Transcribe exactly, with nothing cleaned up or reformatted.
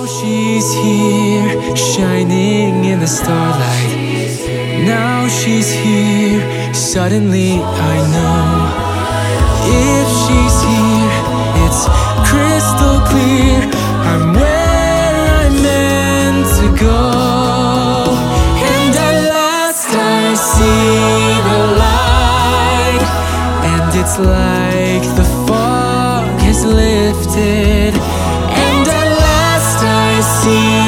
she's here, shining in the starlight. Now she's here, suddenly I know. If she's here, it's crystal clear, I'm where I'm meant to go. And at last I see the light, and it's like the fog has lifted. And at last I see